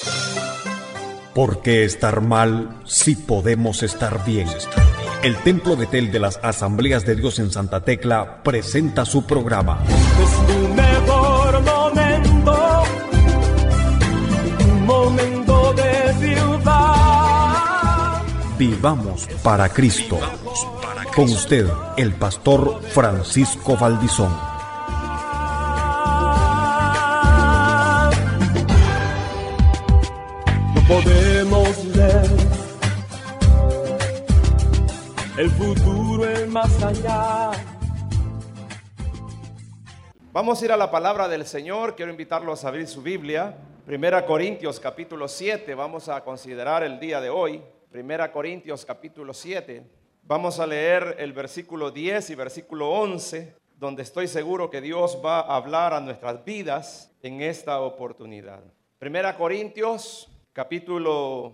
¿Por qué estar mal si podemos estar bien? El Templo de Tel de las Asambleas de Dios en Santa Tecla presenta su programa. Es tu mejor momento, un momento de triunfar. Vivamos para Cristo. Con usted, el pastor Francisco Valdizón. Podemos ver el futuro es más allá. Vamos a ir a la palabra del Señor. Quiero invitarlos a abrir su Biblia. 1 Corintios capítulo 7. Vamos a considerar el día de hoy. 1 Corintios capítulo 7. Vamos a leer el versículo 10 y versículo 11, donde estoy seguro que Dios va a hablar a nuestras vidas en esta oportunidad. 1 Corintios capítulo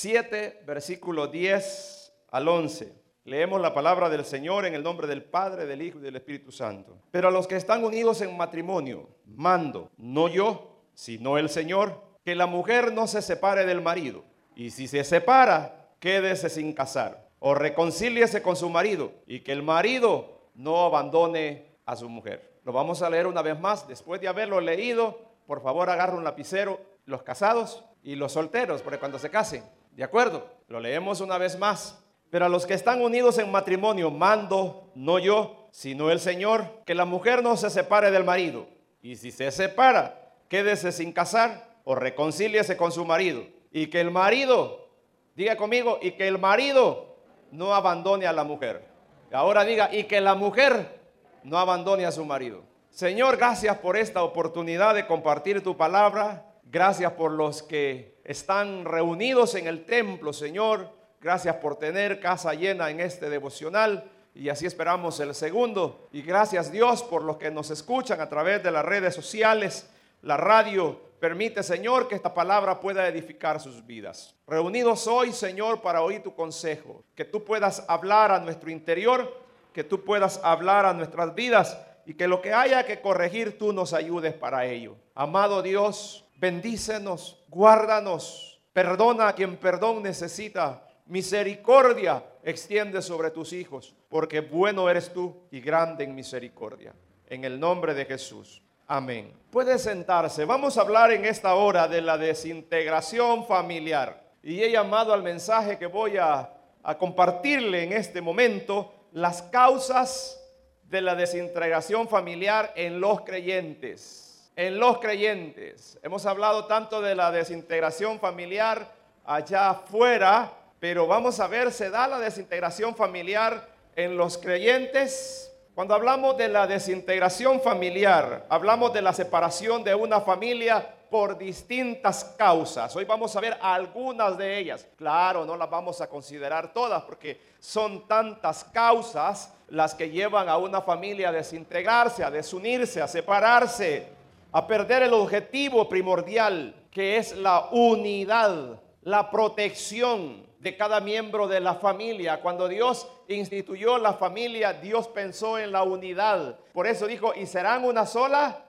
7, versículo 10 al 11. Leemos la palabra del Señor en el nombre del Padre, del Hijo y del Espíritu Santo. Pero a los que están unidos en matrimonio, mando, no yo, sino el Señor, que la mujer no se separe del marido. Y si se separa, quédese sin casar, o reconcíliese con su marido, y que el marido no abandone a su mujer. Lo vamos a leer una vez más. Después de haberlo leído, por favor agarre un lapicero, los casados y los solteros, porque cuando se casen, ¿de acuerdo? Lo leemos una vez más. Pero a los que están unidos en matrimonio, mando, no yo, sino el Señor, que la mujer no se separe del marido. Y si se separa, quédese sin casar o reconcíliese con su marido. Y que el marido, diga conmigo, y que el marido no abandone a la mujer. Ahora diga, y que la mujer no abandone a su marido. Señor, gracias por esta oportunidad de compartir tu palabra. Gracias por los que están reunidos en el templo, Señor. Gracias por tener casa llena en este devocional. Y así esperamos el segundo. Y gracias, Dios, por los que nos escuchan a través de las redes sociales, la radio. Permite, Señor, que esta palabra pueda edificar sus vidas. Reunidos hoy, Señor, para oír tu consejo. Que tú puedas hablar a nuestro interior, que tú puedas hablar a nuestras vidas y que lo que haya que corregir, tú nos ayudes para ello. Amado Dios, bendícenos, guárdanos, perdona a quien perdón necesita, misericordia extiende sobre tus hijos, porque bueno eres tú y grande en misericordia. En el nombre de Jesús, amén. Puede sentarse. Vamos a hablar en esta hora de la desintegración familiar. Y he llamado al mensaje que voy a compartirle en este momento, las causas de la desintegración familiar en los creyentes. En los creyentes. Hemos hablado tanto de la desintegración familiar allá afuera, pero vamos a ver, ¿se da la desintegración familiar en los creyentes? Cuando hablamos de la desintegración familiar, hablamos de la separación de una familia por distintas causas. Hoy vamos a ver algunas de ellas. Claro, no las vamos a considerar todas porque son tantas causas las que llevan a una familia a desintegrarse, a desunirse, a separarse, a perder el objetivo primordial, que es la unidad, la protección de cada miembro de la familia. Cuando Dios instituyó la familia, Dios pensó en la unidad. Por eso dijo, y serán una sola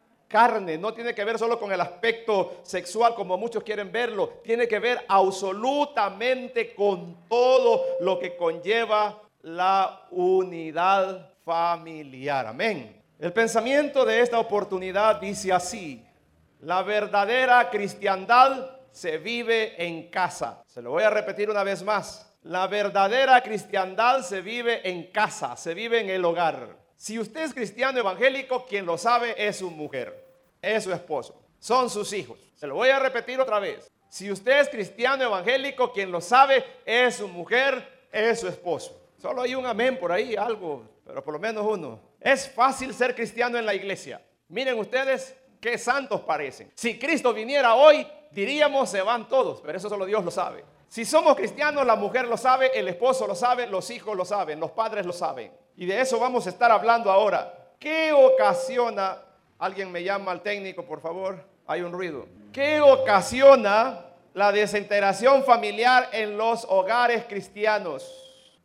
carne. No tiene que ver solo con el aspecto sexual como muchos quieren verlo. Tiene que ver absolutamente con todo lo que conlleva la unidad familiar. Amén. El pensamiento de esta oportunidad dice así: la verdadera cristiandad se vive en casa. Se lo voy a repetir una vez más. La verdadera cristiandad se vive en casa, se vive en el hogar. Si usted es cristiano evangélico, quien lo sabe es su mujer, es su esposo, son sus hijos. Se lo voy a repetir otra vez. Si usted es cristiano evangélico, quien lo sabe es su mujer, es su esposo. Solo hay un amén por ahí, algo, pero por lo menos uno. Es fácil ser cristiano en la iglesia. Miren ustedes qué santos parecen. Si Cristo viniera hoy, diríamos se van todos, pero eso solo Dios lo sabe. Si somos cristianos, la mujer lo sabe, el esposo lo sabe, los hijos lo saben, los padres lo saben. Y de eso vamos a estar hablando ahora. ¿Qué ocasiona? Alguien me llama al técnico, por favor. Hay un ruido. ¿Qué ocasiona la desintegración familiar en los hogares cristianos?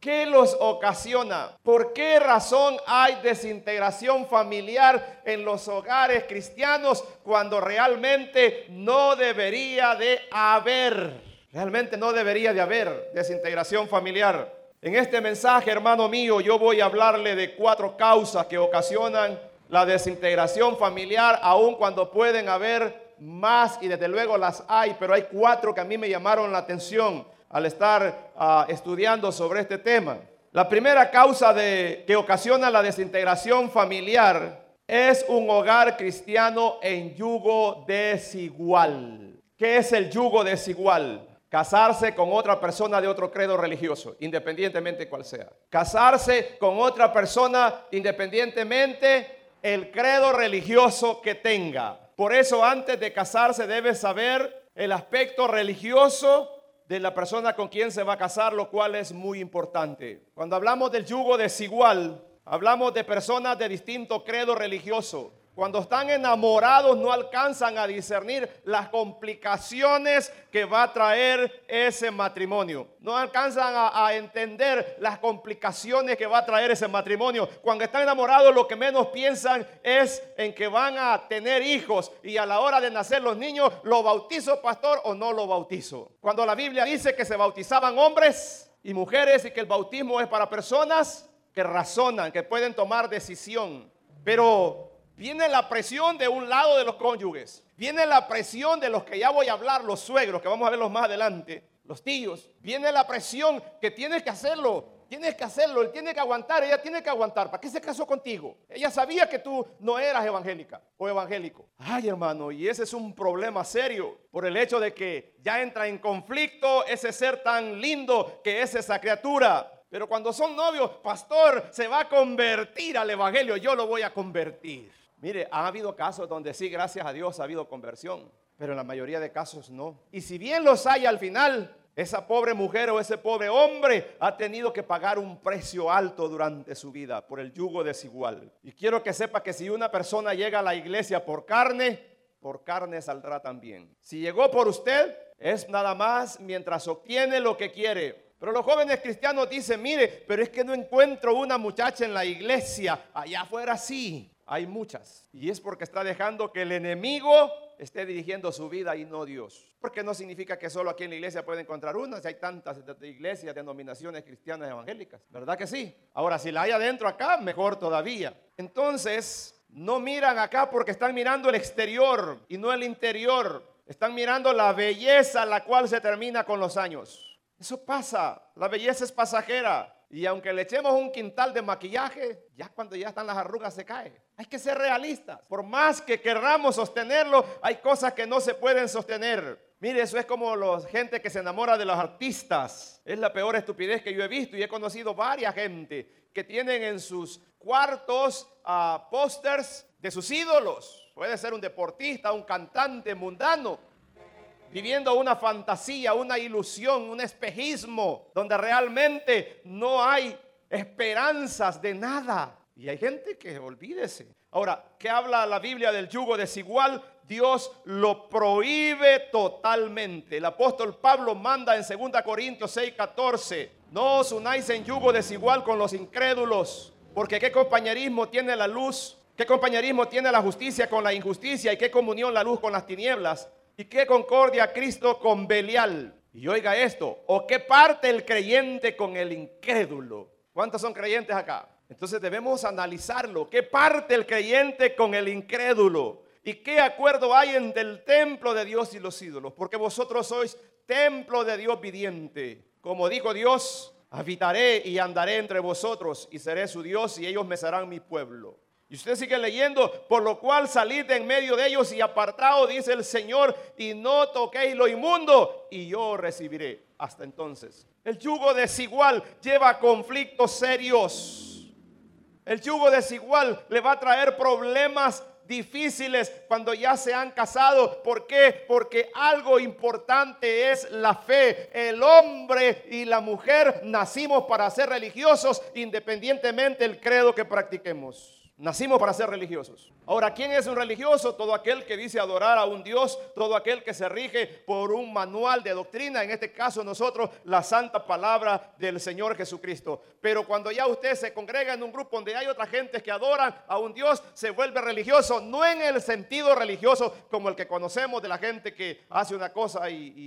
¿Qué los ocasiona? ¿Por qué razón hay desintegración familiar en los hogares cristianos cuando realmente no debería de haber? Realmente no debería de haber desintegración familiar. En este mensaje, hermano mío, yo voy a hablarle de 4 causas que ocasionan la desintegración familiar, aun cuando pueden haber más, y desde luego las hay, pero hay 4 que a mí me llamaron la atención al estar estudiando sobre este tema. La primera causa que ocasiona la desintegración familiar es un hogar cristiano en yugo desigual. ¿Qué es el yugo desigual? Casarse con otra persona de otro credo religioso, independientemente cuál sea. Casarse con otra persona independientemente el credo religioso que tenga. Por eso, antes de casarse debe saber el aspecto religioso de la persona con quien se va a casar, lo cual es muy importante. Cuando hablamos del yugo desigual, hablamos de personas de distinto credo religioso. Cuando están enamorados no alcanzan a discernir las complicaciones que va a traer ese matrimonio. No alcanzan a entender las complicaciones que va a traer ese matrimonio. Cuando están enamorados lo que menos piensan es en que van a tener hijos. Y a la hora de nacer los niños, ¿lo bautizo, pastor, o no lo bautizo? Cuando la Biblia dice que se bautizaban hombres y mujeres y que el bautismo es para personas que razonan, que pueden tomar decisión. Pero viene la presión de un lado de los cónyuges. Viene la presión de los que ya voy a hablar, los suegros, que vamos a verlos más adelante, los tíos. Viene la presión que tienes que hacerlo, él tiene que aguantar, ella tiene que aguantar. ¿Para qué se casó contigo? Ella sabía que tú no eras evangélica o evangélico. Ay, hermano, y ese es un problema serio por el hecho de que ya entra en conflicto ese ser tan lindo que es esa criatura. Pero cuando son novios, pastor, se va a convertir al evangelio, yo lo voy a convertir. Mire, ha habido casos donde sí, gracias a Dios, ha habido conversión, pero en la mayoría de casos no. Y si bien los hay al final, esa pobre mujer o ese pobre hombre ha tenido que pagar un precio alto durante su vida por el yugo desigual. Y quiero que sepa que si una persona llega a la iglesia por carne saldrá también. Si llegó por usted, es nada más mientras obtiene lo que quiere. Pero los jóvenes cristianos dicen, mire, pero es que no encuentro una muchacha en la iglesia. Allá afuera sí. Hay muchas, y es porque está dejando que el enemigo esté dirigiendo su vida y no Dios. Porque no significa que solo aquí en la iglesia puede encontrar una, si hay tantas iglesias, denominaciones cristianas evangélicas, ¿verdad que sí? Ahora, si la hay adentro acá, mejor todavía. Entonces, no miran acá porque están mirando el exterior y no el interior. Están mirando la belleza, la cual se termina con los años. Eso pasa, la belleza es pasajera. Y aunque le echemos un quintal de maquillaje, ya cuando ya están las arrugas se cae. Hay que ser realistas. Por más que querramos sostenerlo, hay cosas que no se pueden sostener. Mire, eso es como la gente que se enamora de los artistas. Es la peor estupidez que yo he visto y he conocido varias gente que tienen en sus cuartos pósters de sus ídolos. Puede ser un deportista, un cantante mundano, viviendo una fantasía, una ilusión, un espejismo, donde realmente no hay esperanzas de nada. Y hay gente que olvídese. Ahora, ¿qué habla la Biblia del yugo desigual? Dios lo prohíbe totalmente. El apóstol Pablo manda en 2 Corintios 6:14, no os unáis en yugo desigual con los incrédulos, porque ¿qué compañerismo tiene la luz? ¿Qué compañerismo tiene la justicia con la injusticia? ¿Y qué comunión la luz con las tinieblas? ¿Y qué concordia Cristo con Belial? Y oiga esto, ¿o qué parte el creyente con el incrédulo? ¿Cuántos son creyentes acá? Entonces debemos analizarlo. ¿Qué parte el creyente con el incrédulo? ¿Y qué acuerdo hay entre el templo de Dios y los ídolos? Porque vosotros sois templo de Dios viviente. Como dijo Dios, habitaré y andaré entre vosotros y seré su Dios y ellos me serán mi pueblo. Y usted sigue leyendo, por lo cual salid de en medio de ellos y apartaos, dice el Señor, y no toquéis lo inmundo, y yo os recibiré. Hasta entonces, el yugo desigual lleva a conflictos serios. El yugo desigual le va a traer problemas difíciles cuando ya se han casado. ¿Por qué? Porque algo importante es la fe. El hombre y la mujer nacimos para ser religiosos independientemente del credo que practiquemos. Nacimos para ser religiosos. Ahora, ¿quién es un religioso? Todo aquel que dice adorar a un Dios, todo aquel que se rige por un manual de doctrina, en este caso nosotros, la santa palabra del Señor Jesucristo. Pero cuando ya usted se congrega en un grupo donde hay otra gente que adoran a un Dios, se vuelve religioso, no en el sentido religioso como el que conocemos de la gente que hace una cosa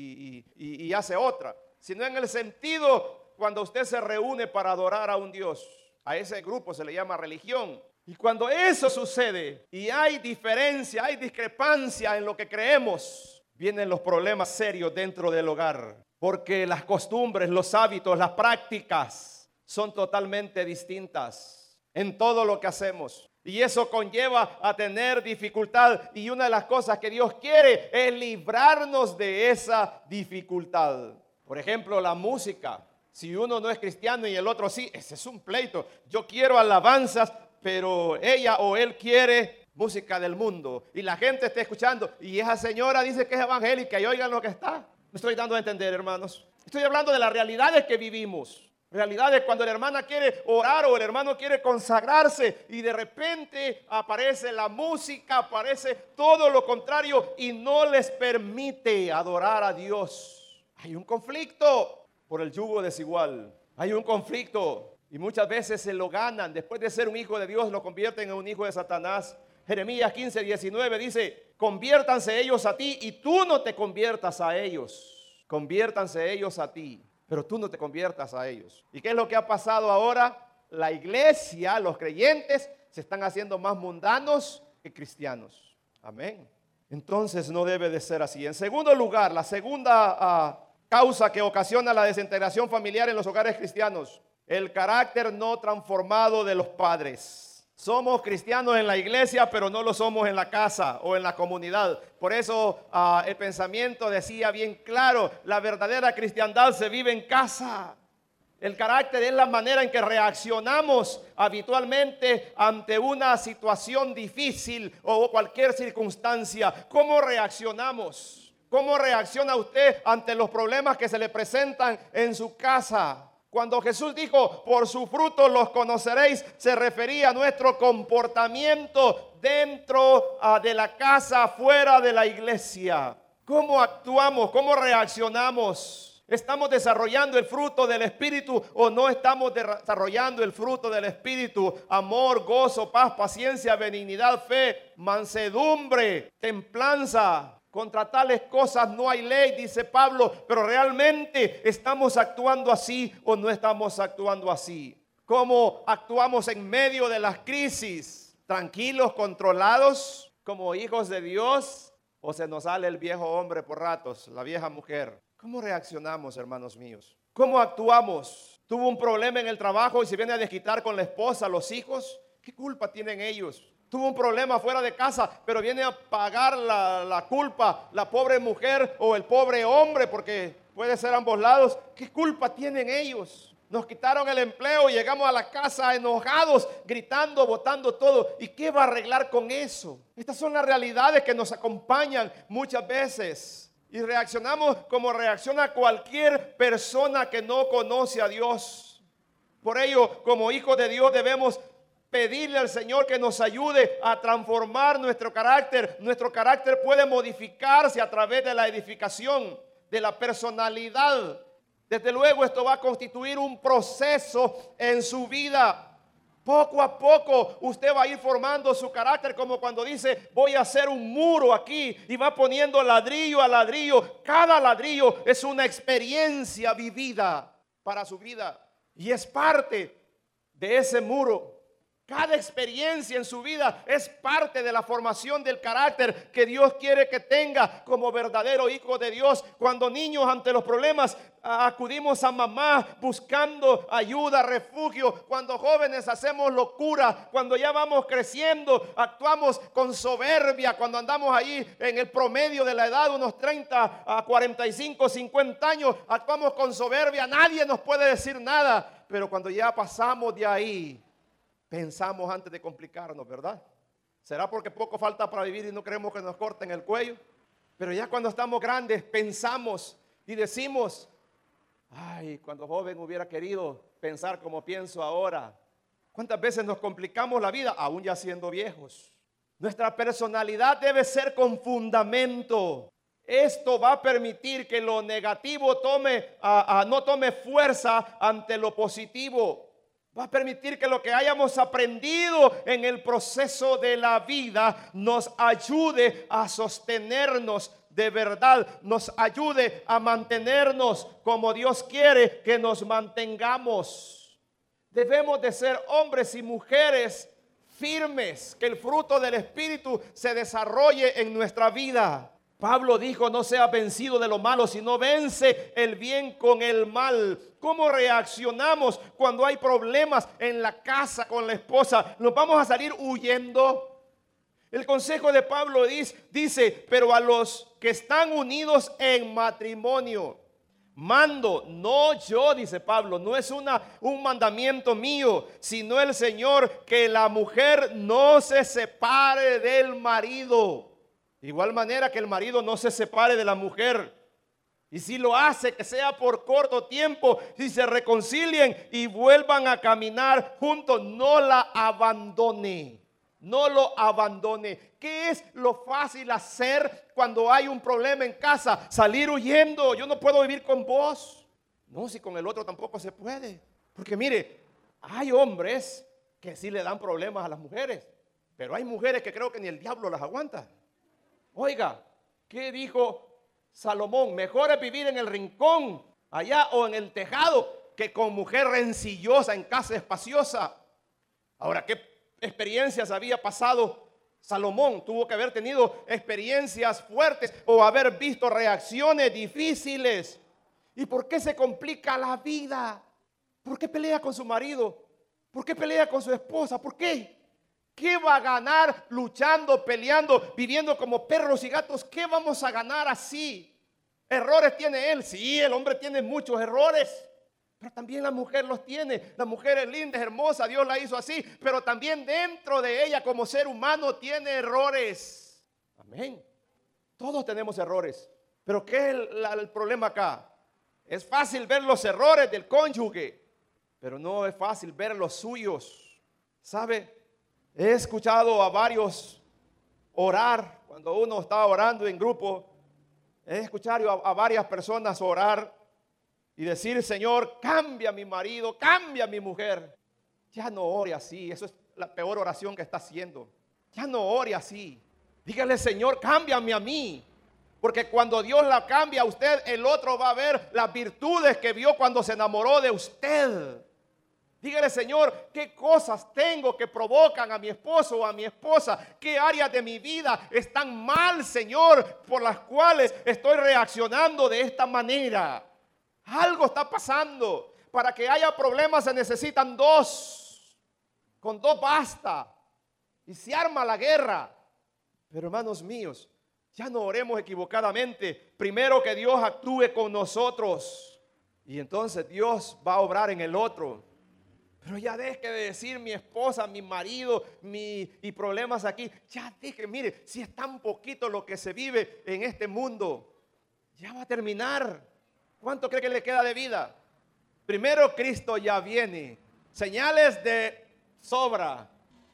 y hace otra, sino en el sentido cuando usted se reúne para adorar a un Dios. A ese grupo se le llama religión. Y cuando eso sucede y hay diferencia, hay discrepancia en lo que creemos, vienen los problemas serios dentro del hogar. Porque las costumbres, los hábitos, las prácticas son totalmente distintas en todo lo que hacemos. Y eso conlleva a tener dificultad. Y una de las cosas que Dios quiere es librarnos de esa dificultad. Por ejemplo, la música. Si uno no es cristiano y el otro sí, ese es un pleito. Yo quiero alabanzas, pero ella o él quiere música del mundo. Y la gente está escuchando. Y esa señora dice que es evangélica y oigan lo que está. Me estoy dando a entender, hermanos. Estoy hablando de las realidades que vivimos. Realidades cuando la hermana quiere orar o el hermano quiere consagrarse y de repente aparece la música, aparece todo lo contrario y no les permite adorar a Dios. Hay un conflicto por el yugo desigual. Hay un conflicto. Y muchas veces se lo ganan. Después de ser un hijo de Dios, lo convierten en un hijo de Satanás. Jeremías 15:19 dice: conviértanse ellos a ti y tú no te conviertas a ellos. Conviértanse ellos a ti, pero tú no te conviertas a ellos. ¿Y qué es lo que ha pasado ahora? La iglesia, los creyentes, se están haciendo más mundanos que cristianos. Amén. Entonces no debe de ser así. En segundo lugar, la segunda causa que ocasiona la desintegración familiar en los hogares cristianos: el carácter no transformado de los padres. Somos cristianos en la iglesia, pero no lo somos en la casa o en la comunidad. Por eso el pensamiento decía bien claro: la verdadera cristiandad se vive en casa. El carácter es la manera en que reaccionamos habitualmente ante una situación difícil o cualquier circunstancia. ¿Cómo reaccionamos? ¿Cómo reacciona usted ante los problemas que se le presentan en su casa? Cuando Jesús dijo, por su fruto los conoceréis, se refería a nuestro comportamiento dentro de la casa, fuera de la iglesia. ¿Cómo actuamos? ¿Cómo reaccionamos? ¿Estamos desarrollando el fruto del Espíritu o no estamos desarrollando el fruto del Espíritu? Amor, gozo, paz, paciencia, benignidad, fe, mansedumbre, templanza. Contra tales cosas no hay ley, dice Pablo, pero realmente estamos actuando así o no estamos actuando así. ¿Cómo actuamos en medio de las crisis? ¿Tranquilos, controlados, como hijos de Dios? ¿O se nos sale el viejo hombre por ratos, la vieja mujer? ¿Cómo reaccionamos, hermanos míos? ¿Cómo actuamos? ¿Tuvo un problema en el trabajo y se viene a desquitar con la esposa, los hijos? ¿Qué culpa tienen ellos? Tuvo un problema fuera de casa, pero viene a pagar la culpa la pobre mujer o el pobre hombre, porque puede ser ambos lados. ¿Qué culpa tienen ellos? Nos quitaron el empleo y llegamos a la casa enojados, gritando, botando todo. ¿Y qué va a arreglar con eso? Estas son las realidades que nos acompañan muchas veces. Y reaccionamos como reacciona cualquier persona que no conoce a Dios. Por ello, como hijos de Dios debemos pedirle al Señor que nos ayude a transformar nuestro carácter. Nuestro carácter puede modificarse a través de la edificación de la personalidad. Desde luego esto va a constituir un proceso en su vida. Poco a poco usted va a ir formando su carácter, como cuando dice voy a hacer un muro aquí y va poniendo ladrillo a ladrillo. Cada ladrillo es una experiencia vivida para su vida y es parte de ese muro. Cada experiencia en su vida es parte de la formación del carácter que Dios quiere que tenga como verdadero hijo de Dios. Cuando niños ante los problemas acudimos a mamá buscando ayuda, refugio. Cuando jóvenes hacemos locura. Cuando ya vamos creciendo actuamos con soberbia. Cuando andamos ahí en el promedio de la edad, unos 30 a 45, 50 años, actuamos con soberbia. Nadie nos puede decir nada. Pero cuando ya pasamos de ahí, pensamos antes de complicarnos, ¿verdad? ¿Será porque poco falta para vivir y no queremos que nos corten el cuello? Pero ya cuando estamos grandes pensamos y decimos, ay, cuando joven hubiera querido pensar como pienso ahora. ¿Cuántas veces nos complicamos la vida aún ya siendo viejos? Nuestra personalidad debe ser con fundamento. Esto va a permitir que lo negativo no tome fuerza ante lo positivo. Va a permitir que lo que hayamos aprendido en el proceso de la vida nos ayude a sostenernos de verdad, nos ayude a mantenernos como Dios quiere que nos mantengamos. Debemos de ser hombres y mujeres firmes, que el fruto del Espíritu se desarrolle en nuestra vida. Pablo dijo: no sea vencido de lo malo, sino vence el bien con el mal. ¿Cómo reaccionamos cuando hay problemas en la casa con la esposa? ¿Nos vamos a salir huyendo? El consejo de Pablo dice: pero a los que están unidos en matrimonio, mando, no yo, dice Pablo, no es un mandamiento mío, sino el Señor, que la mujer no se separe del marido. De igual manera que el marido no se separe de la mujer. Y si lo hace, que sea por corto tiempo, si se reconcilien y vuelvan a caminar juntos, no la abandone. No lo abandone. ¿Qué es lo fácil hacer cuando hay un problema en casa? Salir huyendo. Yo no puedo vivir con vos. No, si con el otro tampoco se puede. Porque mire, hay hombres que sí le dan problemas a las mujeres, pero hay mujeres que creo que ni el diablo las aguanta. Oiga, ¿qué dijo Salomón? Mejor es vivir en el rincón, allá, o en el tejado, que con mujer rencillosa en casa espaciosa. Ahora, ¿qué experiencias había pasado Salomón? Tuvo que haber tenido experiencias fuertes o haber visto reacciones difíciles. ¿Y por qué se complica la vida? ¿Por qué pelea con su marido? ¿Por qué pelea con su esposa? ¿Por qué? ¿Qué va a ganar luchando, peleando, viviendo como perros y gatos? ¿Qué vamos a ganar así? ¿Errores tiene él? Sí, el hombre tiene muchos errores, pero también la mujer los tiene. La mujer es linda, es hermosa, Dios la hizo así, pero también dentro de ella como ser humano tiene errores. Amén. Todos tenemos errores, pero ¿qué es el problema acá? Es fácil ver los errores del cónyuge, pero no es fácil ver los suyos. ¿Sabe? He escuchado a varios orar, cuando uno está orando en grupo, he escuchado a varias personas orar y decir: Señor, cambia a mi marido, cambia a mi mujer. Ya no ore así, eso es la peor oración que está haciendo. Ya no ore así. Dígale: Señor, cámbiame a mí. Porque cuando Dios la cambia a usted, el otro va a ver las virtudes que vio cuando se enamoró de usted. Dígale: Señor, ¿qué cosas tengo que provocan a mi esposo o a mi esposa? ¿Qué áreas de mi vida están mal, Señor, por las cuales estoy reaccionando de esta manera? Algo está pasando. Para que haya problemas se necesitan dos. Con dos basta. Y se arma la guerra. Pero hermanos míos, ya no oremos equivocadamente. Primero que Dios actúe con nosotros. Y entonces Dios va a obrar en el otro. Pero ya deje de decir mi esposa, mi marido, y problemas aquí. Ya deje, mire, si es tan poquito lo que se vive en este mundo, ya va a terminar. ¿Cuánto cree que le queda de vida? Primero, Cristo ya viene. Señales de sobra.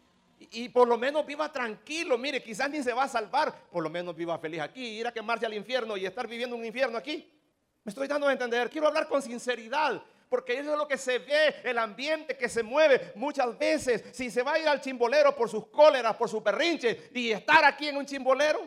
Y por lo menos viva tranquilo. Mire, quizás ni se va a salvar. Por lo menos viva feliz aquí. Ir a quemarse al infierno y estar viviendo un infierno aquí. Me estoy dando a entender. Quiero hablar con sinceridad. Porque eso es lo que se ve, el ambiente que se mueve muchas veces. Si se va a ir al chimbolero por sus cóleras, por sus berrinches y estar aquí en un chimbolero,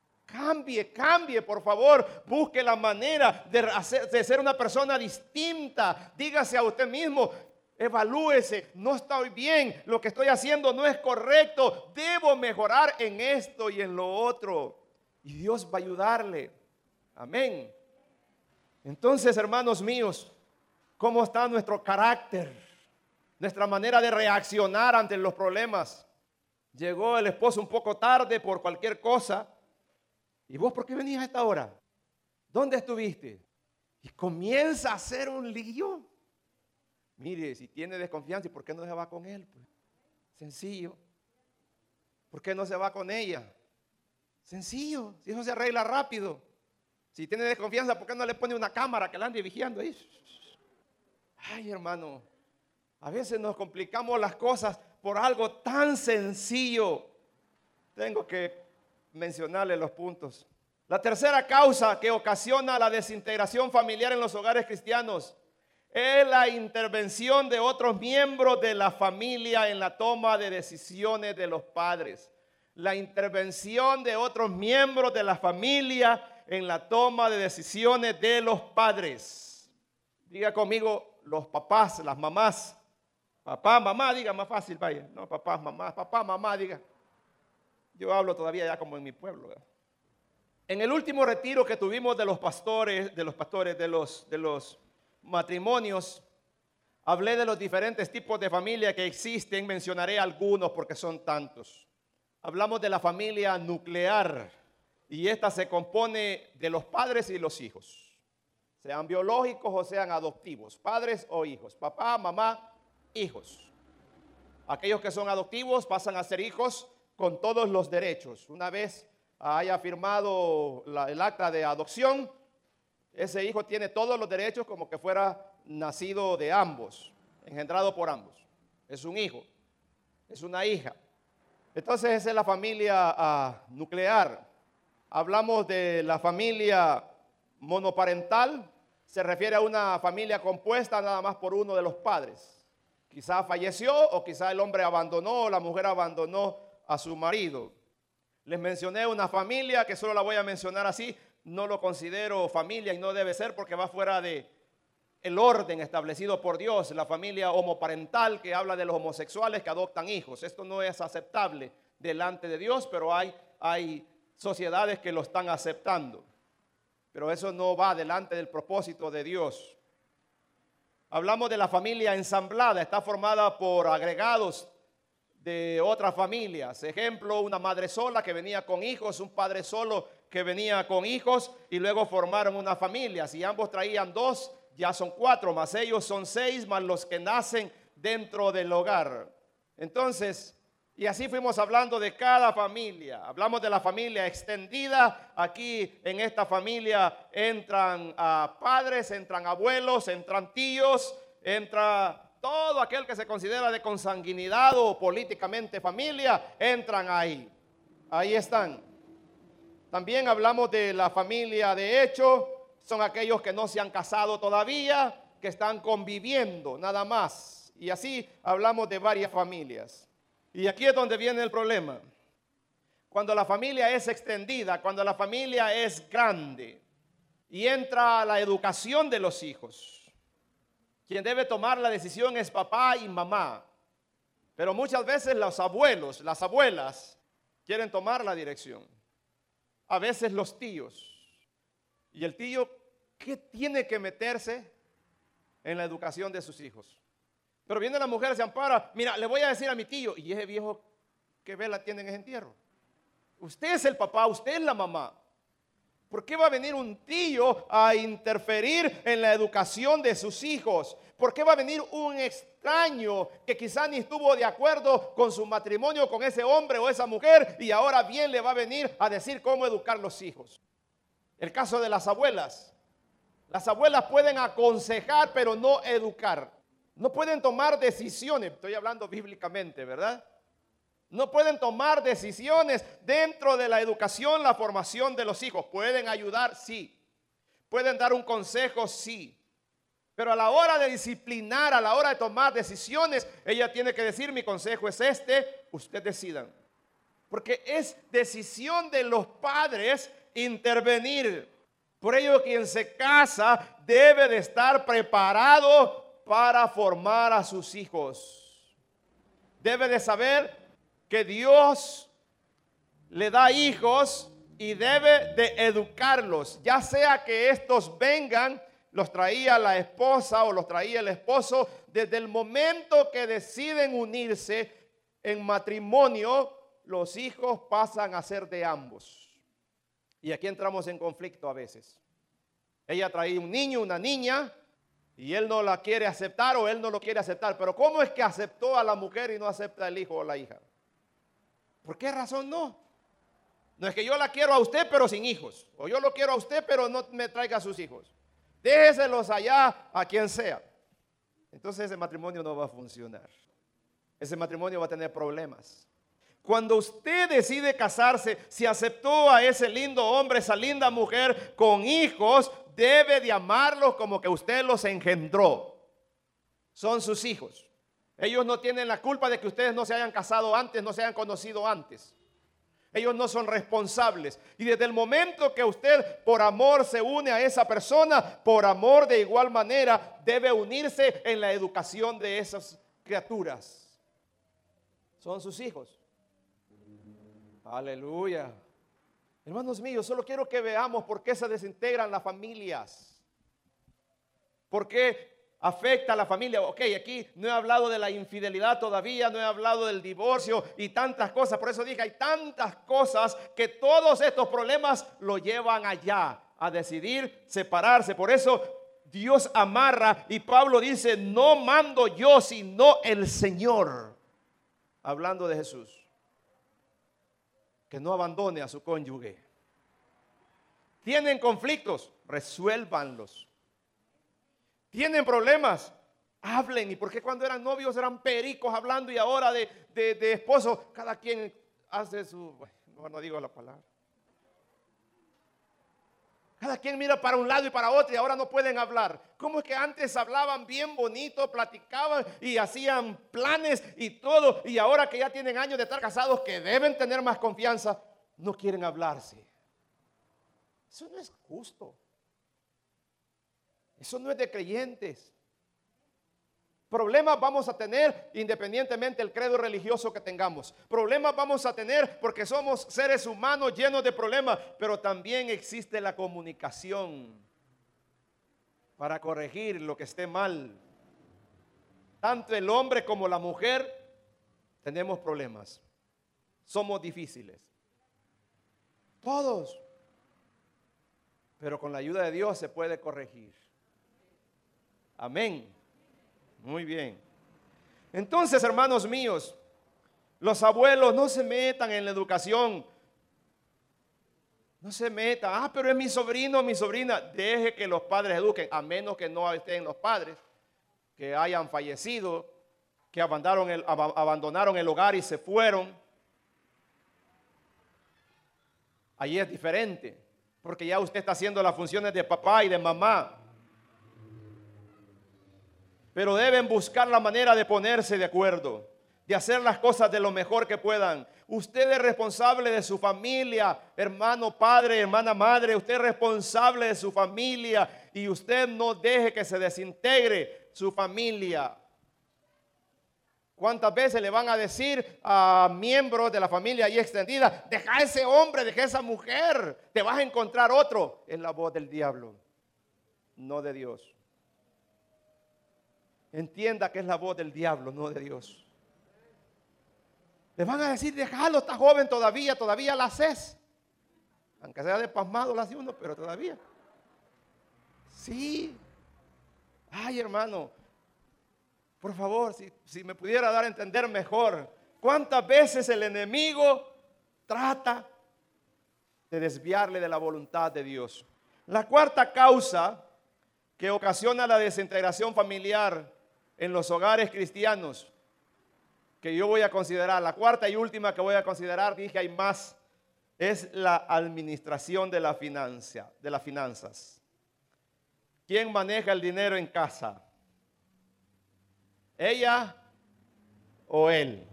cambie, por favor. Busque la manera de ser una persona distinta. Dígase a usted mismo: evalúese, no estoy bien, lo que estoy haciendo no es correcto, debo mejorar en esto y en lo otro. Y Dios va a ayudarle. Amén. Entonces, hermanos míos, ¿cómo está nuestro carácter? Nuestra manera de reaccionar ante los problemas. Llegó el esposo un poco tarde por cualquier cosa. ¿Y vos por qué venías a esta hora? ¿Dónde estuviste? Y comienza a hacer un lío. Mire, si tiene desconfianza, ¿y por qué no se va con él? Pues, sencillo. ¿Por qué no se va con ella? Sencillo, si eso se arregla rápido. Si tiene desconfianza, ¿por qué no le pone una cámara que la ande vigiando ahí? Ay, hermano, A veces nos complicamos las cosas por algo tan sencillo. Tengo que mencionarle los puntos. La tercera causa que ocasiona la desintegración familiar en los hogares cristianos es la intervención de otros miembros de la familia en la toma de decisiones de los padres. La intervención de otros miembros de la familia en la toma de decisiones de los padres. Diga conmigo, los papás, las mamás. Papá, mamá, diga más fácil, vaya. No, papá, mamá, diga. Yo hablo todavía ya como en mi pueblo, ¿verdad? En el último retiro que tuvimos de los matrimonios, hablé de los diferentes tipos de familia que existen. Mencionaré algunos porque son tantos. Hablamos de la familia nuclear y esta se compone de los padres y los hijos, sean biológicos o sean adoptivos, padres o hijos, papá, mamá, hijos. Aquellos que son adoptivos pasan a ser hijos con todos los derechos. Una vez haya firmado el acta de adopción, ese hijo tiene todos los derechos como que fuera nacido de ambos, engendrado por ambos. Es un hijo, es una hija. Entonces esa es la familia nuclear. Hablamos de la familia monoparental. Se refiere a una familia compuesta nada más por uno de los padres. Quizá falleció o quizá el hombre abandonó o la mujer abandonó a su marido. Les mencioné una familia que solo la voy a mencionar así. No lo considero familia y no debe ser porque va fuera de el orden establecido por Dios. La familia homoparental que habla de los homosexuales que adoptan hijos. Esto no es aceptable delante de Dios, pero hay sociedades que lo están aceptando. Pero eso no va delante del propósito de Dios. Hablamos de la familia ensamblada. Está formada por agregados de otras familias. Ejemplo, una madre sola que venía con hijos, un padre solo que venía con hijos y luego formaron una familia. Si ambos traían 2, ya son 4, más ellos son 6, más los que nacen dentro del hogar. Entonces, y así fuimos hablando de cada familia. Hablamos de la familia extendida. Aquí en esta familia entran padres, entran abuelos, entran tíos, entra todo aquel que se considera de consanguinidad o políticamente familia, entran ahí. Ahí están. También hablamos de la familia de hecho. Son aquellos que no se han casado todavía, que están conviviendo nada más. Y así hablamos de varias familias. Y aquí es donde viene el problema. Cuando la familia es extendida, cuando la familia es grande y entra la educación de los hijos, quien debe tomar la decisión es papá y mamá. Pero muchas veces los abuelos, las abuelas quieren tomar la dirección. A veces los tíos. Y el tío, ¿qué tiene que meterse en la educación de sus hijos? Pero viene la mujer, se ampara. Mira, le voy a decir a mi tío. Y ese viejo, ¿qué vela tiene en ese entierro? Usted es el papá, usted es la mamá. ¿Por qué va a venir un tío a interferir en la educación de sus hijos? ¿Por qué va a venir un extraño que quizá ni estuvo de acuerdo con su matrimonio con ese hombre o esa mujer y ahora bien le va a venir a decir cómo educar los hijos? El caso de las abuelas. Las abuelas pueden aconsejar pero no educar. No pueden tomar decisiones, estoy hablando bíblicamente, ¿verdad? No pueden tomar decisiones dentro de la educación, la formación de los hijos. Pueden ayudar, sí. Pueden dar un consejo, sí. Pero a la hora de disciplinar, a la hora de tomar decisiones, ella tiene que decir, mi consejo es este, ustedes decidan. Porque es decisión de los padres intervenir. Por ello, quien se casa debe de estar preparado para formar a sus hijos. Debe de saber que Dios le da hijos y debe de educarlos, ya sea que estos vengan, los traía la esposa o los traía el esposo, desde el momento que deciden unirse en matrimonio, los hijos pasan a ser de ambos. Y aquí entramos en conflicto a veces. Ella traía un niño, una niña, y él no la quiere aceptar o él no lo quiere aceptar. Pero ¿cómo es que aceptó a la mujer y no acepta al hijo o la hija? ¿Por qué razón no? No es que yo la quiero a usted pero sin hijos. O yo lo quiero a usted pero no me traiga a sus hijos. Déjeselos allá a quien sea. entonces ese matrimonio no va a funcionar. Ese matrimonio va a tener problemas. Cuando usted decide casarse, si aceptó a ese lindo hombre, esa linda mujer con hijos, debe de amarlos como que usted los engendró. Son sus hijos. Ellos no tienen la culpa de que ustedes no se hayan casado antes, no se hayan conocido antes. Ellos no son responsables. Y desde el momento que usted por amor se une a esa persona, por amor de igual manera debe unirse en la educación de esas criaturas. Son sus hijos. Aleluya. Hermanos míos, solo quiero que veamos por qué se desintegran las familias. ¿Por qué afecta a la familia? Ok, aquí no he hablado de la infidelidad todavía, no he hablado del divorcio y tantas cosas. Por eso dije, hay tantas cosas que todos estos problemas lo llevan allá, a decidir separarse. Por eso Dios amarra y Pablo dice, no mando yo, sino el Señor. Hablando de Jesús. Que no abandone a su cónyuge. Tienen conflictos, resuélvanlos. Tienen problemas, hablen. ¿Y por qué cuando eran novios eran pericos hablando y ahora de esposo? Cada quien hace su... Bueno, no digo la palabra. Cada quien mira para un lado y para otro y ahora no pueden hablar. ¿Cómo es que antes hablaban bien bonito, platicaban y hacían planes y todo? Y ahora que ya tienen años de estar casados, que deben tener más confianza, no quieren hablarse. Eso no es justo. Eso no es de creyentes. Problemas vamos a tener independientemente del credo religioso que tengamos. Problemas vamos a tener porque somos seres humanos llenos de problemas, pero también existe la comunicación para corregir lo que esté mal. Tanto el hombre como la mujer tenemos problemas. Somos difíciles. Todos. Pero con la ayuda de Dios se puede corregir. Amén. Muy bien. Entonces, hermanos míos, los abuelos no se metan en la educación. No se metan. Pero es mi sobrino, mi sobrina. Deje que los padres eduquen, a menos que no estén los padres, que hayan fallecido, que abandonaron el hogar y se fueron. Allí es diferente, porque ya usted está haciendo las funciones de papá y de mamá. Pero deben buscar la manera de ponerse de acuerdo, de hacer las cosas de lo mejor que puedan. Usted es responsable de su familia, hermano padre, hermana madre. Usted es responsable de su familia y usted no deje que se desintegre su familia. ¿Cuántas veces le van a decir a miembros de la familia ahí extendida, deja a ese hombre, deja a esa mujer, te vas a encontrar otro? Es la voz del diablo, no de Dios. Entienda que es la voz del diablo, no de Dios. Le van a decir, déjalo, está joven todavía la haces. Aunque sea de pasmado la hace uno, pero todavía. Sí. Ay, hermano, por favor, si me pudiera dar a entender mejor, ¿cuántas veces el enemigo trata de desviarle de la voluntad de Dios? La cuarta causa que ocasiona la desintegración familiar en los hogares cristianos, que yo voy a considerar, la cuarta y última que voy a considerar, dije hay más, es la administración de las finanzas. ¿Quién maneja el dinero en casa? ¿Ella o él?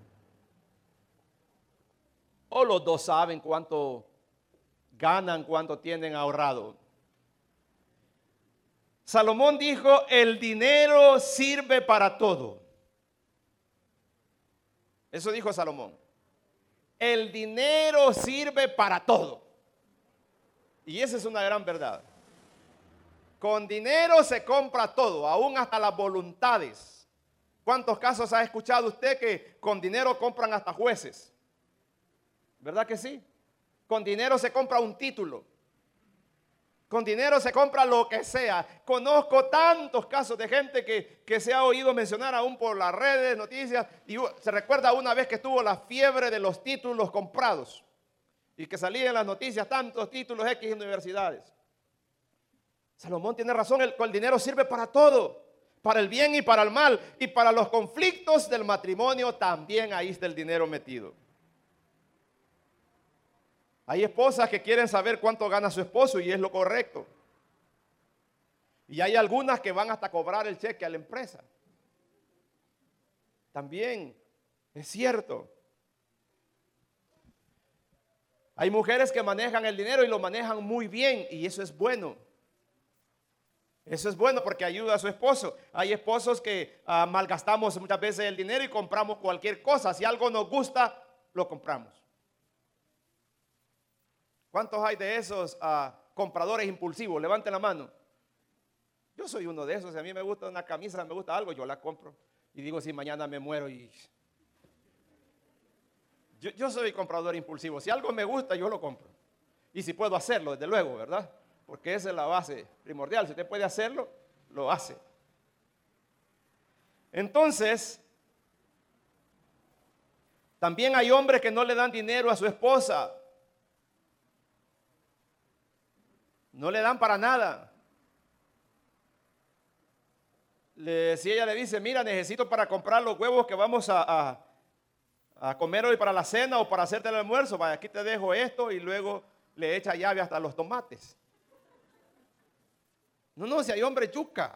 ¿O los dos saben cuánto ganan, cuánto tienen ahorrado? Salomón dijo, el dinero sirve para todo. Eso dijo Salomón. El dinero sirve para todo. Y esa es una gran verdad. Con dinero se compra todo, aún hasta las voluntades. ¿Cuántos casos ha escuchado usted que con dinero compran hasta jueces? ¿Verdad que sí? Con dinero se compra un título. Con dinero se compra lo que sea. Conozco tantos casos de gente que se ha oído mencionar aún por las redes, noticias. Y se recuerda una vez que estuvo la fiebre de los títulos comprados. Y que salían en las noticias tantos títulos X universidades. Salomón tiene razón, el dinero sirve para todo. para el bien y para el mal, y para los conflictos del matrimonio también ahí está el dinero metido. Hay esposas que quieren saber cuánto gana su esposo y es lo correcto. Y hay algunas que van hasta cobrar el cheque a la empresa. También es cierto. Hay mujeres que manejan el dinero y lo manejan muy bien y eso es bueno. Eso es bueno porque ayuda a su esposo. Hay esposos que malgastamos muchas veces el dinero y compramos cualquier cosa. Si algo nos gusta, lo compramos. ¿Cuántos hay de esos compradores impulsivos? Levanten la mano. Yo soy uno de esos. Si a mí me gusta una camisa, me gusta algo, yo la compro. Y digo, si mañana me muero y... Yo soy comprador impulsivo. Si algo me gusta, yo lo compro. Y si puedo hacerlo, desde luego, ¿verdad? Porque esa es la base primordial. Si usted puede hacerlo, lo hace. Entonces, también hay hombres que no le dan dinero a su esposa. No le dan para nada. Si ella le dice, mira, necesito para comprar los huevos que vamos a comer hoy para la cena o para hacerte el almuerzo, vaya, aquí te dejo esto, y luego le echa llave hasta los tomates. No, si hay hombre yuca.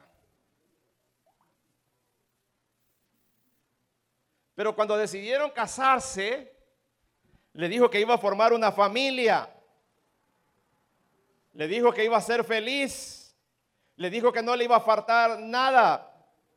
Pero cuando decidieron casarse, le dijo que iba a formar una familia. Le dijo que iba a ser feliz. Le dijo que no le iba a faltar nada.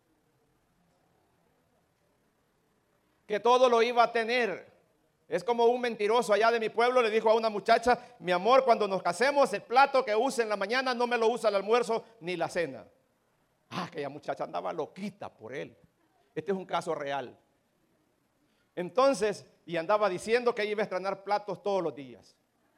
Que todo lo iba a tener. Es como un mentiroso allá de mi pueblo le dijo a una muchacha, mi amor, cuando nos casemos, el plato que use en la mañana no me lo usa al almuerzo ni la cena. Aquella muchacha andaba loquita por él. Este es un caso real. Entonces, y andaba diciendo que iba a estrenar platos todos los días.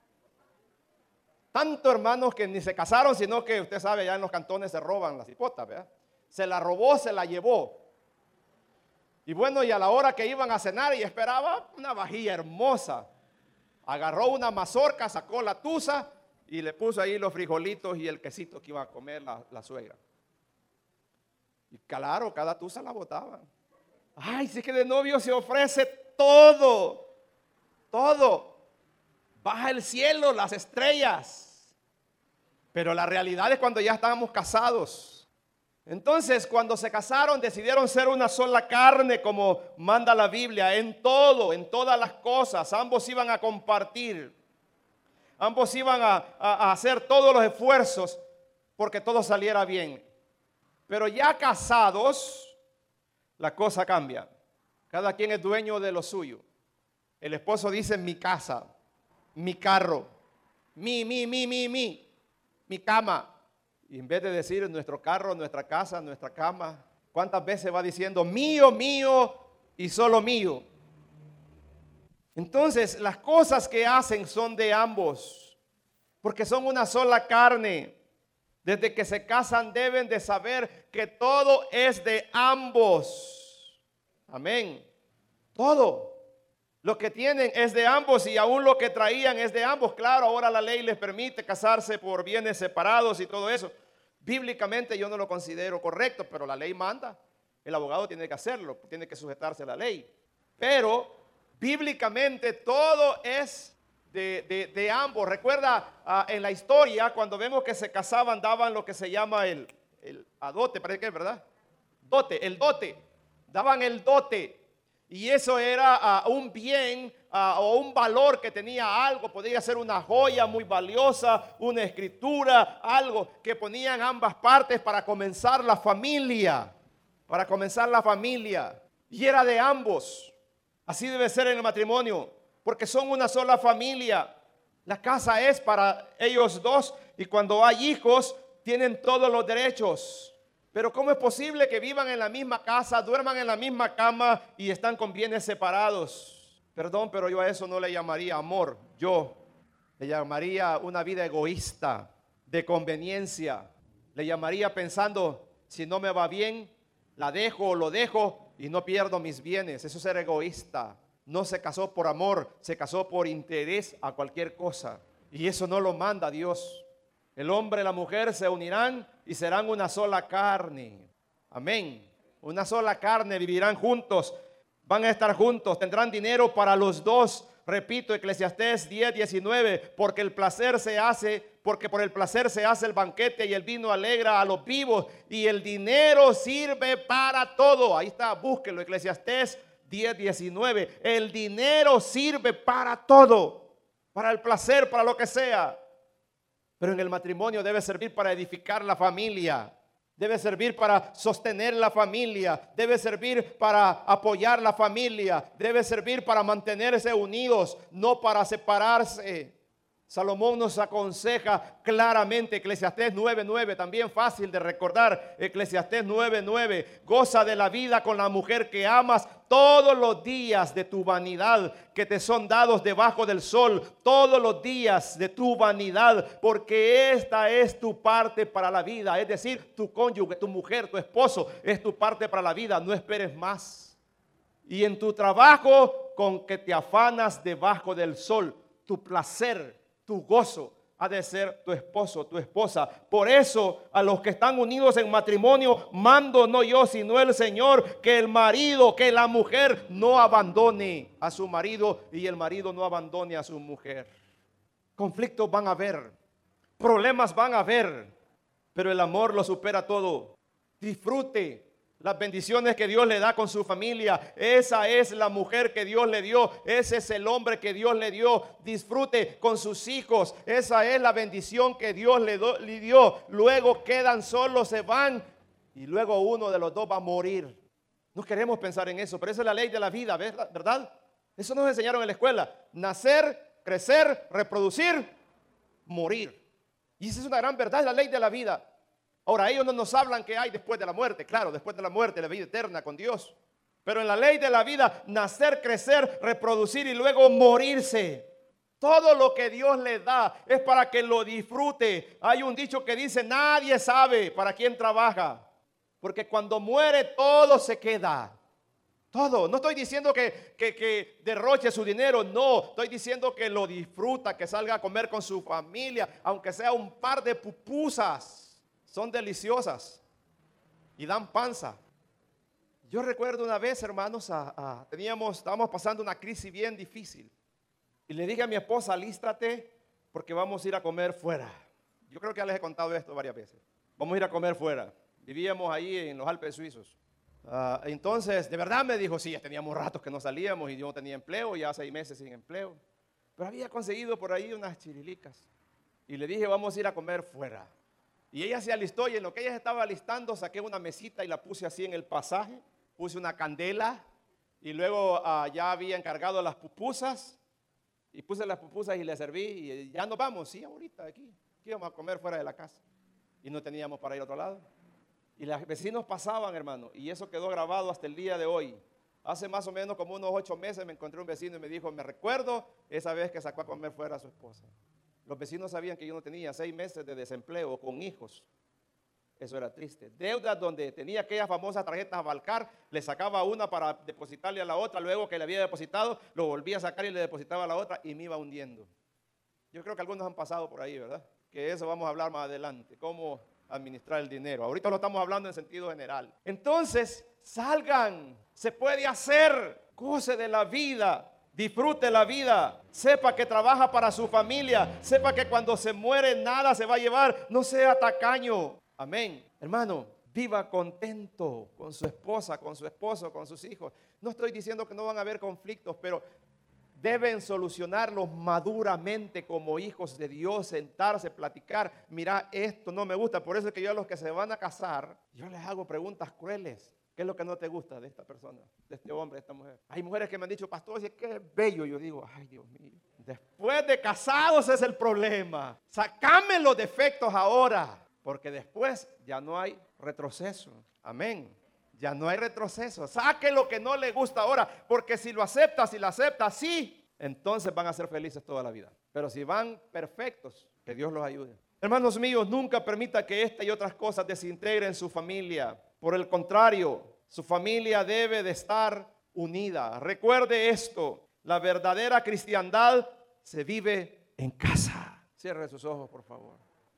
Tanto hermanos que ni se casaron, sino que usted sabe, allá en los cantones se roban las hipotas, ¿verdad? Se la robó, se la llevó. Y bueno, y a la hora que iban a cenar y esperaba una vajilla hermosa, agarró una mazorca, sacó la tusa y le puso ahí los frijolitos y el quesito que iba a comer la suegra. Y claro, cada tusa la botaba. Ay, si es que de novio se ofrece todo, todo. Baja el cielo, las estrellas. Pero la realidad es cuando ya estábamos casados. Entonces, cuando se casaron, decidieron ser una sola carne, como manda la Biblia, en todo, en todas las cosas. Ambos iban a compartir. Ambos iban a hacer todos los esfuerzos porque todo saliera bien. Pero ya casados, la cosa cambia. Cada quien es dueño de lo suyo. El esposo dice, mi casa, mi carro, mi cama. Y en vez de decir nuestro carro, nuestra casa, nuestra cama, ¿cuántas veces va diciendo mío, mío y solo mío? Entonces, las cosas que hacen son de ambos, porque son una sola carne. Desde que se casan deben de saber que todo es de ambos. Amén. Todo. Lo que tienen es de ambos y aún lo que traían es de ambos. Claro, ahora la ley les permite casarse por bienes separados y todo eso. Bíblicamente yo no lo considero correcto, pero la ley manda. El abogado tiene que hacerlo, tiene que sujetarse a la ley. Pero bíblicamente todo es de ambos. Recuerda en la historia, cuando vemos que se casaban, daban lo que se llama el adote, parece que es verdad. El dote. Daban el dote. Y eso era un bien o un valor que tenía algo. Podría ser una joya muy valiosa, una escritura, algo que ponían ambas partes para comenzar la familia. Para comenzar la familia. Y era de ambos. Así debe ser en el matrimonio, porque son una sola familia. La casa es para ellos dos y cuando hay hijos tienen todos los derechos. Pero ¿cómo es posible que vivan en la misma casa, duerman en la misma cama y están con bienes separados? Perdón, pero yo a eso no le llamaría amor. Yo le llamaría una vida egoísta, de conveniencia. Le llamaría pensando, si no me va bien, la dejo o lo dejo y no pierdo mis bienes. Eso es ser egoísta. No se casó por amor, se casó por interés a cualquier cosa. Y eso no lo manda Dios. El hombre y la mujer se unirán y serán una sola carne. Amén. Una sola carne, vivirán juntos, van a estar juntos, tendrán dinero para los dos. Repito, Eclesiastés 10:19, porque por el placer se hace el banquete y el vino alegra a los vivos y el dinero sirve para todo. Ahí está, búsquelo, Eclesiastés 10:19. El dinero sirve para todo, para el placer, para lo que sea. Pero en el matrimonio debe servir para edificar la familia. Debe servir para sostener la familia, debe servir para apoyar la familia, debe servir para mantenerse unidos, no para separarse. Salomón nos aconseja claramente, Eclesiastés 9:9, también fácil de recordar, Eclesiastés 9:9, goza de la vida con la mujer que amas todos los días de tu vanidad que te son dados debajo del sol, todos los días de tu vanidad, porque esta es tu parte para la vida, es decir, tu cónyuge, tu mujer, tu esposo, es tu parte para la vida, no esperes más. Y en tu trabajo con que te afanas debajo del sol, tu placer, tu gozo ha de ser tu esposo, tu esposa. Por eso a los que están unidos en matrimonio mando no yo sino el Señor, que el marido, que la mujer no abandone a su marido y el marido no abandone a su mujer. Conflictos van a haber, problemas van a haber, pero el amor lo supera todo. Disfrute las bendiciones que Dios le da con su familia. Esa es la mujer que Dios le dio. Ese es el hombre que Dios le dio. Disfrute con sus hijos. Esa es la bendición que Dios le dio. Luego quedan solos, se van. Y luego uno de los dos va a morir. No queremos pensar en eso, pero esa es la ley de la vida, ¿verdad? Eso nos enseñaron en la escuela. Nacer, crecer, reproducir, morir. Y esa es una gran verdad, es la ley de la vida. Ahora, ellos no nos hablan que hay después de la muerte. Claro, después de la muerte, la vida eterna con Dios. Pero en la ley de la vida, nacer, crecer, reproducir y luego morirse. Todo lo que Dios le da es para que lo disfrute. Hay un dicho que dice, nadie sabe para quién trabaja. Porque cuando muere todo se queda. Todo. No estoy diciendo que derroche su dinero, no. Estoy diciendo que lo disfruta, que salga a comer con su familia, aunque sea un par de pupusas. Son deliciosas y dan panza. Yo recuerdo una vez, hermanos, estábamos pasando una crisis bien difícil. Y le dije a mi esposa, alístate porque vamos a ir a comer fuera. Yo creo que ya les he contado esto varias veces. Vamos a ir a comer fuera. Vivíamos ahí en los Alpes suizos. Entonces, de verdad me dijo, sí, ya teníamos ratos que no salíamos y yo no tenía empleo, ya 6 meses sin empleo. Pero había conseguido por ahí unas chirilicas. Y le dije, vamos a ir a comer fuera. Y ella se alistó y en lo que ella se estaba alistando saqué una mesita y la puse así en el pasaje. Puse una candela y luego ya había encargado las pupusas. Y puse las pupusas y le serví y ya nos vamos. Sí, ahorita aquí íbamos a comer fuera de la casa. Y no teníamos para ir a otro lado. Y los vecinos pasaban, hermano. Y eso quedó grabado hasta el día de hoy. Hace más o menos como unos 8 meses me encontré un vecino y me dijo, me recuerdo esa vez que sacó a comer fuera a su esposa. Los vecinos sabían que yo no tenía 6 meses de desempleo con hijos. Eso era triste. Deudas donde tenía aquellas famosas tarjetas a Balcar, le sacaba una para depositarle a la otra, luego que le había depositado, lo volvía a sacar y le depositaba a la otra y me iba hundiendo. Yo creo que algunos han pasado por ahí, ¿verdad? Que eso vamos a hablar más adelante, cómo administrar el dinero. Ahorita lo estamos hablando en sentido general. Entonces, salgan, se puede hacer, goce de la vida. Disfrute la vida, sepa que trabaja para su familia, sepa que cuando se muere nada se va a llevar, no sea tacaño. Amén. Hermano, viva contento con su esposa, con su esposo, con sus hijos. No estoy diciendo que no van a haber conflictos, pero deben solucionarlos maduramente como hijos de Dios, sentarse, platicar. Mira, esto no me gusta, por eso es que yo a los que se van a casar, yo les hago preguntas crueles. ¿Qué es lo que no te gusta de esta persona, de este hombre, de esta mujer? Hay mujeres que me han dicho, pastor, si es que es bello. Yo digo, ay, Dios mío. Después de casados es el problema. Sácame los defectos ahora, porque después ya no hay retroceso. Amén. Ya no hay retroceso. Saque lo que no le gusta ahora, porque si lo acepta, si la acepta, sí, entonces van a ser felices toda la vida. Pero si van perfectos, que Dios los ayude. Hermanos míos, nunca permita que esta y otras cosas desintegren su familia. Por el contrario, su familia debe de estar unida. Recuerde esto, la verdadera cristiandad se vive en casa. Cierre sus ojos, por favor.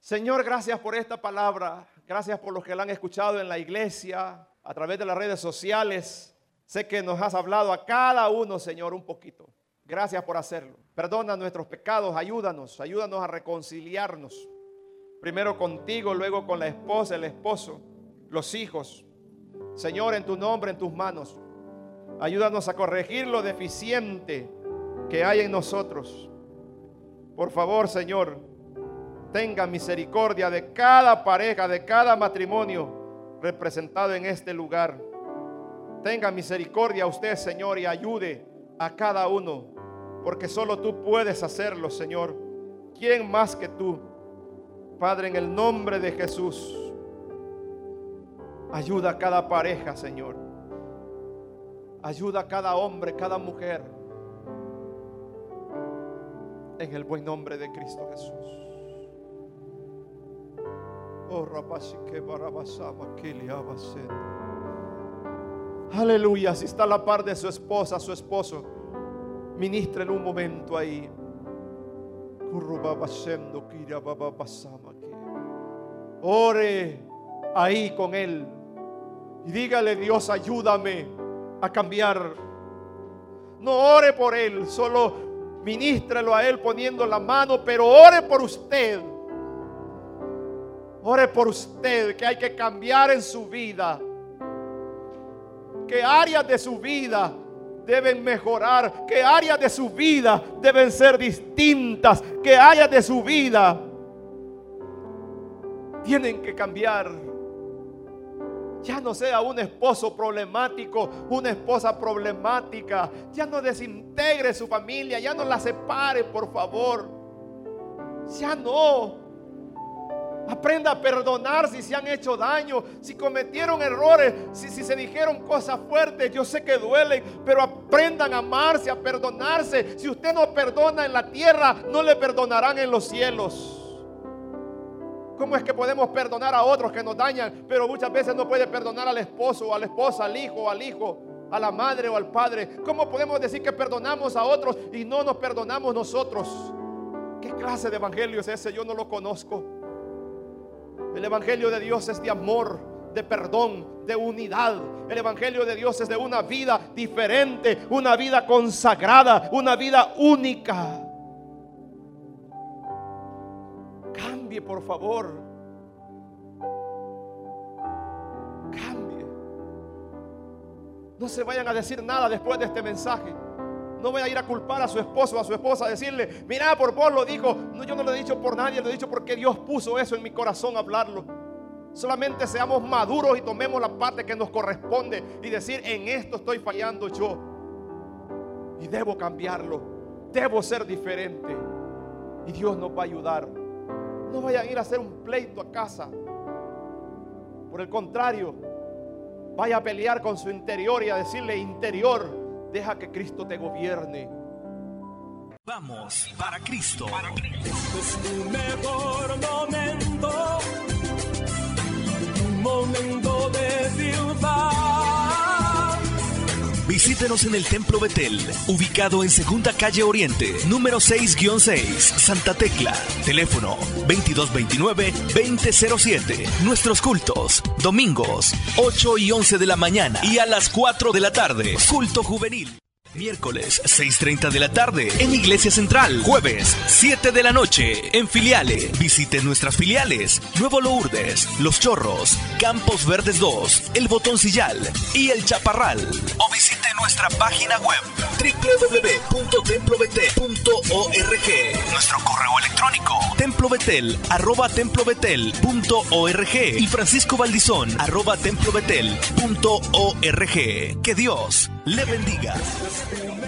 Señor, gracias por esta palabra. Gracias por los que la han escuchado en la iglesia, a través de las redes sociales. Sé que nos has hablado a cada uno, Señor, un poquito. Gracias por hacerlo. Perdona nuestros pecados, ayúdanos a reconciliarnos. Primero contigo, luego con la esposa, el esposo, los hijos. Señor, en tu nombre, en tus manos. Ayúdanos a corregir lo deficiente que hay en nosotros. Por favor, Señor, tenga misericordia de cada pareja, de cada matrimonio representado en este lugar. Tenga misericordia usted, Señor, y ayude a cada uno, porque solo tú puedes hacerlo, Señor. ¿Quién más que tú? Padre, en el nombre de Jesús, ayuda a cada pareja, Señor. Ayuda a cada hombre, cada mujer, en el buen nombre de Cristo Jesús. Oh, aleluya. Si está a la par de su esposa, su esposo, ministren un momento ahí. Ore ahí con él y dígale: Dios, ayúdame a cambiar. No ore por él, solo ministrelo a él poniendo la mano, pero ore por usted. Ore por usted, que hay que cambiar en su vida, que áreas de su vida deben mejorar, que áreas de su vida deben ser distintas, que áreas de su vida tienen que cambiar. Ya no sea un esposo problemático, una esposa problemática. Ya no desintegre su familia, ya no la separe, por favor. Ya no. Aprenda a perdonar si se han hecho daño, si cometieron errores, si se dijeron cosas fuertes. Yo sé que duelen, pero aprendan a amarse, a perdonarse. Si usted no perdona en la tierra, no le perdonarán en los cielos. ¿Cómo es que podemos perdonar a otros que nos dañan, pero muchas veces no puede perdonar al esposo o a la esposa, al hijo, a la madre o al padre? ¿Cómo podemos decir que perdonamos a otros y no nos perdonamos nosotros? ¿Qué clase de evangelio es ese? Yo no lo conozco. El evangelio de Dios es de amor, de perdón, de unidad. El evangelio de Dios es de una vida diferente, una vida consagrada, una vida única. Cambie, por favor. Cambie. No se vayan a decir nada después de este mensaje. No voy a ir a culpar a su esposo o a su esposa, a decirle: mira, por vos lo dijo. No, yo no lo he dicho por nadie, lo he dicho porque Dios puso eso en mi corazón, hablarlo. Solamente seamos maduros y tomemos la parte que nos corresponde y decir: en esto estoy fallando yo y debo cambiarlo, debo ser diferente, y Dios nos va a ayudar. No vayan a ir a hacer un pleito a casa. Por el contrario, vaya a pelear con su interior y a decirle: interior, deja que Cristo te gobierne. Vamos para Cristo. Es tu mejor momento, un momento de triunfar. Visítenos en el Templo Betel, ubicado en Segunda Calle Oriente, número 6-6, Santa Tecla. Teléfono 2229-2007. Nuestros cultos, domingos, 8 y 11 de la mañana y a las 4 de la tarde. Culto juvenil. Miércoles, 6:30 de la tarde en Iglesia Central. Jueves, 7 de la noche en filiales. Visite nuestras filiales: Nuevo Lourdes, Los Chorros, Campos Verdes 2, El Botoncillal y El Chaparral. O visite nuestra página web www.templobetel.org. Nuestro correo electrónico: templobetel@templobetel.org y Francisco Valdizón @templobetel.org. Que Dios le bendiga.